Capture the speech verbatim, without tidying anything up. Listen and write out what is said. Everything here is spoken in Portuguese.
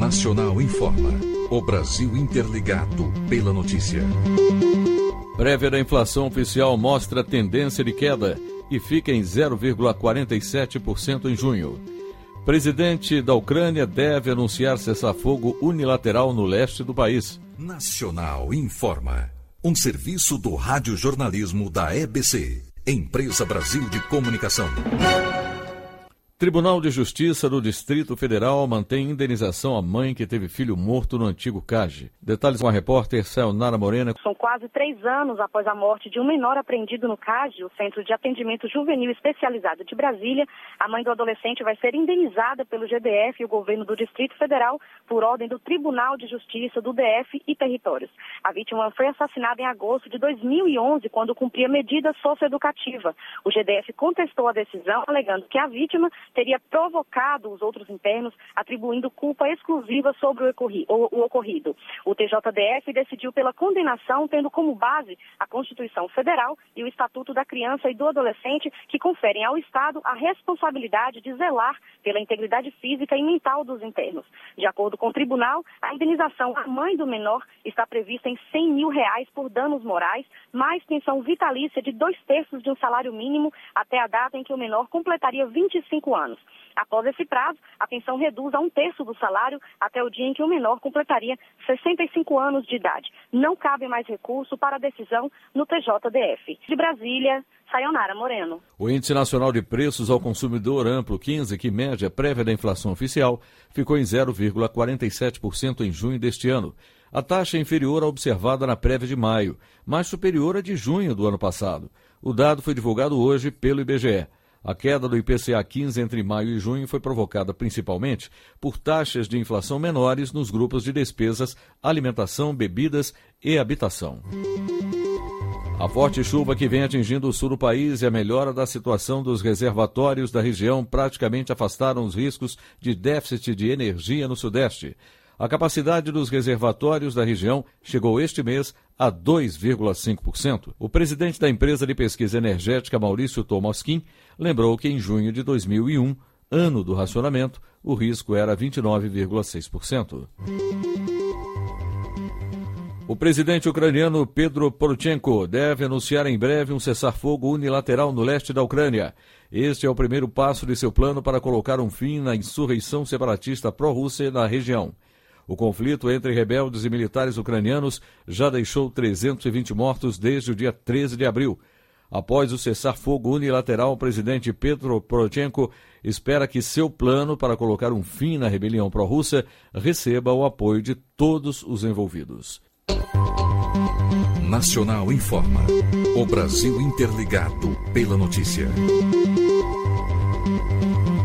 Nacional informa. O Brasil interligado pela notícia. Prévia da inflação oficial mostra tendência de queda e fica em zero vírgula quarenta e sete por cento em junho. Presidente da Ucrânia deve anunciar cessar-fogo unilateral no leste do país. Nacional informa. Um serviço do radiojornalismo da E B C, Empresa Brasil de Comunicação. Tribunal de Justiça do Distrito Federal mantém indenização à mãe que teve filho morto no antigo C A G. Detalhes com a repórter Sayonara Morena. São quase três anos após a morte de um menor apreendido no C A G, o Centro de Atendimento Juvenil Especializado de Brasília. A mãe do adolescente vai ser indenizada pelo G D F e o governo do Distrito Federal por ordem do Tribunal de Justiça do D F e Territórios. A vítima foi assassinada em agosto de dois mil e onze, quando cumpria medida socioeducativa. O G D F contestou a decisão, alegando que a vítima teria provocado os outros internos, atribuindo culpa exclusiva sobre o ocorrido. O T J D F decidiu pela condenação, tendo como base a Constituição Federal e o Estatuto da Criança e do Adolescente, que conferem ao Estado a responsabilidade de zelar pela integridade física e mental dos internos. De acordo com o tribunal, a indenização à mãe do menor está prevista em cem mil reais por danos morais, mais pensão vitalícia de dois terços de um salário mínimo até a data em que o menor completaria vinte e cinco anos. Após esse prazo, a pensão reduz a um terço do salário até o dia em que o menor completaria sessenta e cinco anos de idade. Não cabe mais recurso para a decisão no T J D F. De Brasília, Sayonara Moreno. O Índice Nacional de Preços ao Consumidor Amplo quinze, que mede a prévia da inflação oficial, ficou em zero vírgula quarenta e sete por cento em junho deste ano. A taxa é inferior à observada na prévia de maio, mas superior à de junho do ano passado. O dado foi divulgado hoje pelo I B G E. A queda do I P C A quinze entre maio e junho foi provocada principalmente por taxas de inflação menores nos grupos de despesas, alimentação, bebidas e habitação. A forte chuva que vem atingindo o sul do país e a melhora da situação dos reservatórios da região praticamente afastaram os riscos de déficit de energia no sudeste. A capacidade dos reservatórios da região chegou este mês a dois vírgula cinco por cento. O presidente da empresa de pesquisa energética, Maurício Tomosquim, lembrou que em junho de dois mil e um, ano do racionamento, o risco era vinte e nove vírgula seis por cento. O presidente ucraniano Petro Poroshenko deve anunciar em breve um cessar-fogo unilateral no leste da Ucrânia. Este é o primeiro passo de seu plano para colocar um fim na insurreição separatista pró-russa na região. O conflito entre rebeldes e militares ucranianos já deixou trezentos e vinte mortos desde o dia treze de abril. Após o cessar-fogo unilateral, o presidente Petro Poroshenko espera que seu plano para colocar um fim na rebelião pró-russa receba o apoio de todos os envolvidos. Nacional informa. O Brasil interligado pela notícia.